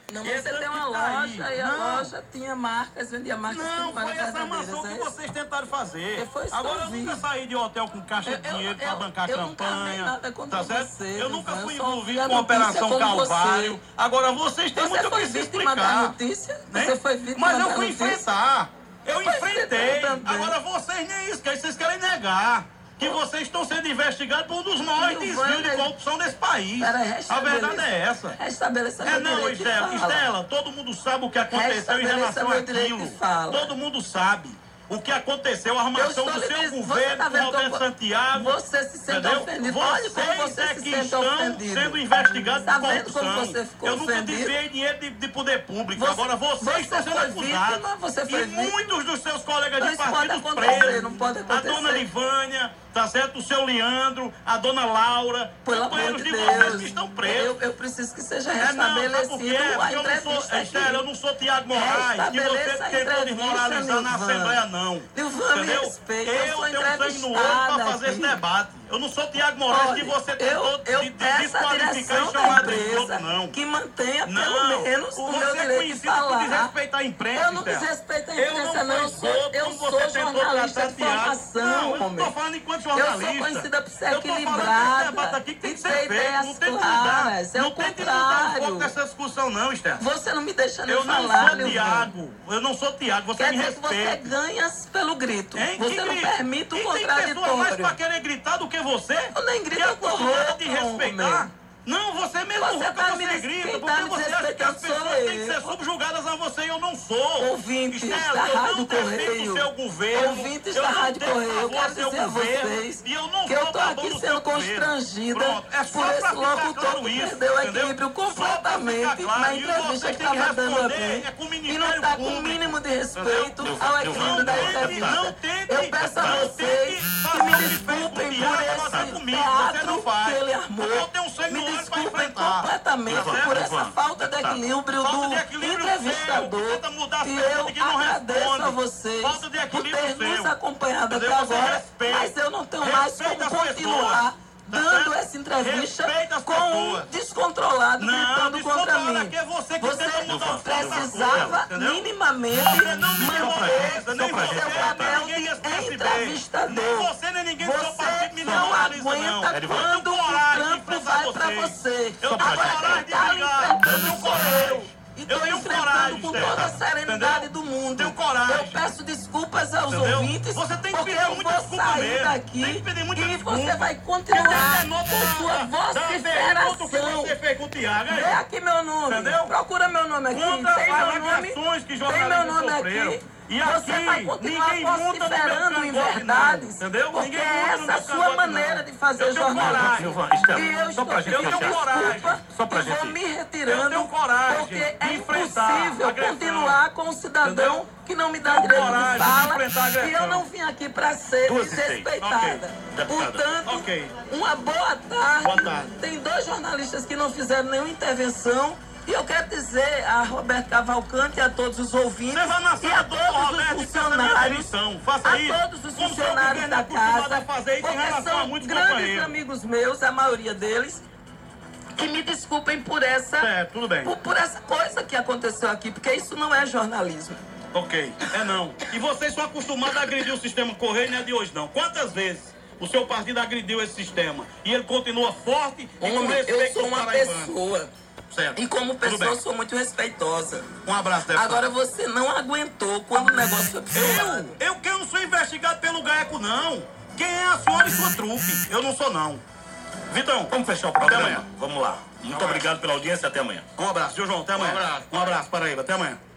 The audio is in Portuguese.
Não, mas você tem uma loja e a loja tinha marcas, vendia marcas. Não, foi essa armação que vocês tentaram fazer. Agora eu nunca saí de hotel com caixa de dinheiro pra bancar campanha. Tá certo? Eu nunca fui envolvido com a Operação Calvário. Agora vocês têm muito o que se explicar. Você foi vítima Mas da eu fui notícia? enfrentar. Eu enfrentei. também. Agora vocês nem isso, que aí vocês querem negar. Que vocês estão sendo investigados por um dos maiores desvios de corrupção desse país. A verdade é essa. Não, Estela, todo mundo sabe o que aconteceu em relação àquilo. Todo mundo sabe o que aconteceu, a armação do seu governo, com Roberto Santiago. Você se sente ofendido. Olha como Vocês você é se que sente estão ofendido. sendo investigados Tá por vendo como corrupção. você ficou Eu nunca ofendido? desviei dinheiro de poder público. Agora vocês estão sendo acusados. Você foi E muitos dos seus colegas de Isso pode partidos acontecer, presos. não pode A acontecer. dona Livânia, tá certo? O seu Leandro, a dona Laura, Pelo amor companheiros de de vocês Deus, que estão presos. eu preciso que seja Não, sabe por restabelecido quê? a Porque eu não entrevista sou, aqui. Estela, eu não sou Tiago Moraes, que você Restabeleça a tentou entrevista, desmoralizar na Nilvan. Assembleia, não. Nilvan, me Entendeu? respeita, Eu sou tenho sangue no olho pra fazer esse entrevistada debate. Eu não sou Tiago Moraes, que você tentou eu peço a desqualificar e direção da chamar de escroto, empresa não. que mantenha Não, pelo menos o meu você é direito de conhecido por falar. desrespeitar a imprensa, Eu não Estela. desrespeito a Eu imprensa, não não. fui Eu como sou você tentou jornalista tratar de Tiago. formação, Não, eu não tô homem. falando enquanto Eu jornalista. sou conhecida por ser Eu tô falando equilibrada desse debate aqui que tem e que ter ser feito. ideias Não tem que claras. mudar. É o Não tem que mudar um pouco contrário. dessa discussão, não, Estela. Você não me deixa nem Eu não falar, sou Nilvan. Tiago. Eu não sou Tiago. Você Quer me dizer que você respeita. ganha pelo grito. Hein? Você Que não grito? permite o E tem pessoas mais contraditório. pra querer gritar do que você? Eu nem grito, Que é eu tô acostumada de rouca, respeitar. homem. Não, você mesmo Você rouca, tá você me des- grita, quem porque tá me você acha que as desrespeitando pessoas sou têm que ser eu. subjugadas a você e eu não sou. Ouvintes Estela, da eu Rádio não defendo Correio. o seu governo. Ouvintes eu da não Rádio tenho Correio, eu favor quero ao seu dizer a governo, vocês e eu não que eu sou tô a favor aqui do sendo seu governo. constrangida Pronto, é só por pra esse ficar locutor claro que isso, perdeu o entendeu? equilíbrio Só pra ficar completamente claro, na e entrevista você que tem que estava dando responder aqui. é com o E não Ministério tá com o Público. mínimo de respeito Entendeu? ao equilíbrio da Não entrevista. tente, Eu peço a vocês que me desculpem por esse teatro que ele armou. Me desculpem completamente por essa falta de equilíbrio do entrevistador. E eu agradeço a vocês por ter nos acompanhado até agora, mas eu não tenho mais como continuar dando essa entrevista com um descontrolado gritando contra mim. Você precisava minimamente manter seu papel de entrevistador. Você não aguenta quando o trampo vai pra você. Agora quem tá enfrentando sou eu. E tô enfrentando com toda a serenidade do mundo. Eu peço desculpas aos ouvintes, porque eu vou sair daqui e você vai continuar com sua vociferação. Vê aqui meu nome. Procura meu nome aqui. Tem meu nome aqui. Você vai continuar vociferando em verdades, porque é essa a sua maneira de fazer jornalismo. E eu estou pedindo desculpa e vou me retirando, porque é impossível continuar com um cidadão que não me dá direito de fala, e eu não vim aqui para ser desrespeitada. Portanto, uma boa tarde. Tem 2 jornalistas que não fizeram nenhuma intervenção. E eu quero dizer a Roberto Cavalcante e a todos os ouvintes e a todos os funcionários, da casa, porque são grandes amigos meus, a maioria deles, que me desculpem por essa, por essa coisa que aconteceu aqui, porque isso não é jornalismo. Ok, não. E vocês são acostumados a agredir o sistema Correio, não é de hoje não. Quantas vezes o seu partido agrediu esse sistema? E ele continua forte e com respeito. Eu sou uma pessoa. Certo. E como pessoa, eu sou muito respeitosa. Um abraço, deputado. Agora, você não aguentou quando o negócio foi pro seu lado. Eu que não sou investigado pelo GAECO, não. Quem é a senhora e sua trupe? Eu não sou, não. Vitão, vamos fechar o programa? Até amanhã. Vamos lá. Muito obrigado pela audiência. Até amanhã. Um abraço, seu João. Até amanhã. Um abraço, Paraíba. Até amanhã.